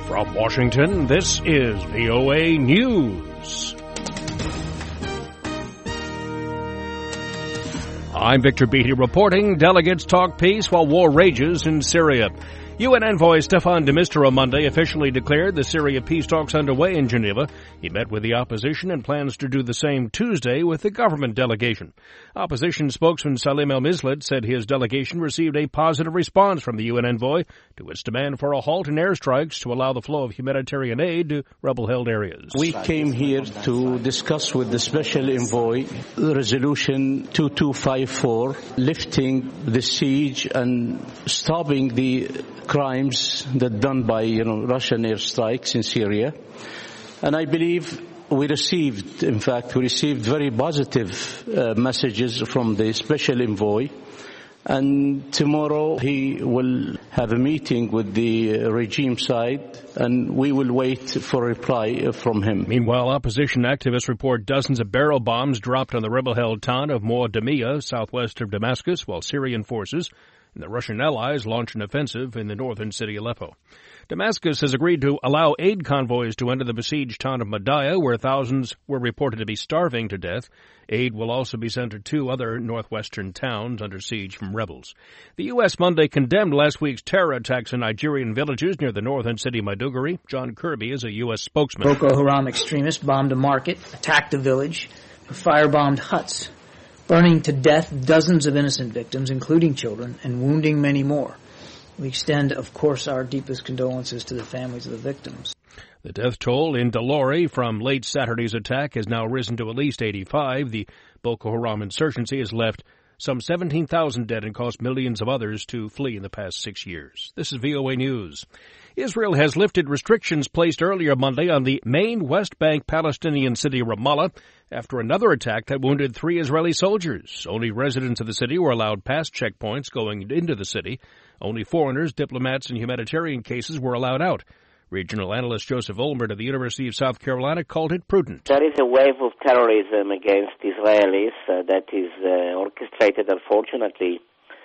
From Washington, this is VOA News. I'm Victor Beatty reporting. Delegates talk peace while war rages in Syria. UN envoy Staffan de Mistura Monday officially declared the Syria peace talks underway in Geneva. He met with the opposition and plans to do the same Tuesday with the government delegation. Opposition spokesman Salim El-Misled said his delegation received a positive response from the UN envoy to its demand for a halt in airstrikes to allow the flow of humanitarian aid to rebel-held areas. We came here to discuss with the special envoy Resolution 2254, lifting the siege and stopping the crimes that done by Russian airstrikes in Syria. And I believe we received very positive messages from the special envoy. And tomorrow he will have a meeting with the regime side, and we will wait for a reply from him. Meanwhile, opposition activists report dozens of barrel bombs dropped on the rebel-held town of Muadamiyah, southwest of Damascus, while Syrian forces and the Russian allies launch an offensive in the northern city Aleppo. Damascus has agreed to allow aid convoys to enter the besieged town of Madaya, where thousands were reported to be starving to death. Aid will also be sent to two other northwestern towns under siege from rebels. The U.S. Monday condemned last week's terror attacks in Nigerian villages near the northern city Maiduguri. John Kirby is a U.S. spokesman. Boko Haram extremists bombed a market, attacked a village, firebombed huts, burning to death dozens of innocent victims, including children, and wounding many more. We extend, of course, our deepest condolences to the families of the victims. The death toll in Delori from late Saturday's attack has now risen to at least 85. The Boko Haram insurgency has left some 17,000 dead and caused millions of others to flee in the past 6 years. This is VOA News. Israel has lifted restrictions placed earlier Monday on the main West Bank Palestinian city Ramallah after another attack that wounded 3 Israeli soldiers. Only residents of the city were allowed past checkpoints going into the city. Only foreigners, diplomats, and humanitarian cases were allowed out. Regional analyst Joseph Olmert of the University of South Carolina called it prudent. There is a wave of terrorism against Israelis that is orchestrated, unfortunately,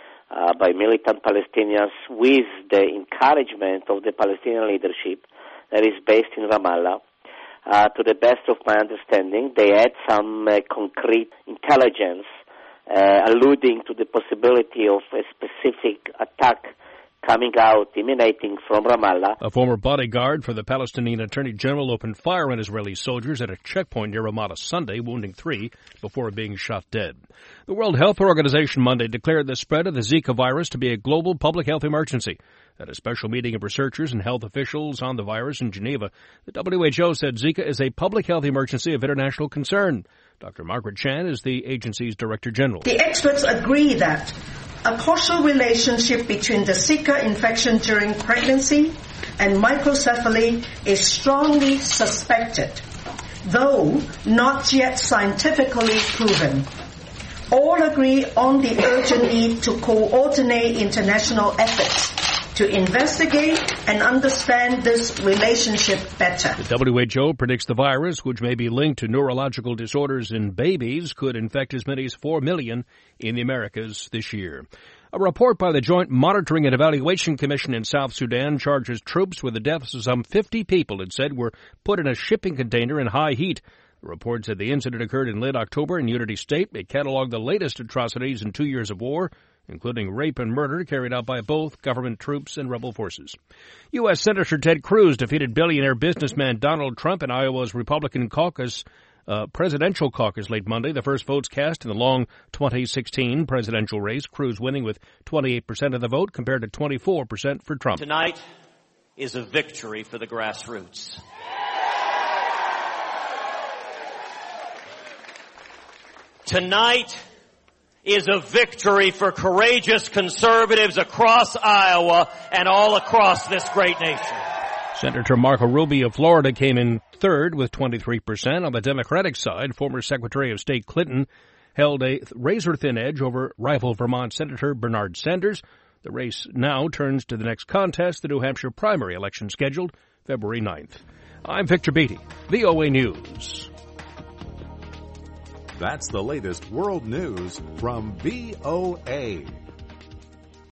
by militant Palestinians with the encouragement of the Palestinian leadership that is based in Ramallah. To the best of my understanding, they had some concrete intelligence alluding to the possibility of a specific attack coming out, emanating from Ramallah. A former bodyguard for the Palestinian Attorney General opened fire on Israeli soldiers at a checkpoint near Ramallah Sunday, wounding 3 before being shot dead. The World Health Organization Monday declared the spread of the Zika virus to be a global public health emergency. At a special meeting of researchers and health officials on the virus in Geneva, the WHO said Zika is a public health emergency of international concern. Dr. Margaret Chan is the agency's Director General. The experts agree that a causal relationship between the Zika infection during pregnancy and microcephaly is strongly suspected, though not yet scientifically proven. All agree on the urgent need to coordinate international efforts to investigate and understand this relationship better. The WHO predicts the virus, which may be linked to neurological disorders in babies, could infect as many as 4 million in the Americas this year. A report by the Joint Monitoring and Evaluation Commission in South Sudan charges troops with the deaths of some 50 people it said were put in a shipping container in high heat. The report said the incident occurred in late October in Unity State. It cataloged the latest atrocities in 2 years of war, including rape and murder carried out by both government troops and rebel forces. U.S. Senator Ted Cruz defeated billionaire businessman Donald Trump in Iowa's Republican presidential caucus late Monday, the first votes cast in the long 2016 presidential race. Cruz winning with 28% of the vote compared to 24% for Trump. Tonight is a victory for the grassroots. Tonight is a victory for courageous conservatives across Iowa and all across this great nation. Senator Marco Rubio of Florida came in third with 23%. On the Democratic side, former Secretary of State Clinton held a razor-thin edge over rival Vermont Senator Bernard Sanders. The race now turns to the next contest, the New Hampshire primary election scheduled February 9th. I'm Victor Beatty, VOA News. That's the latest world news from VOA.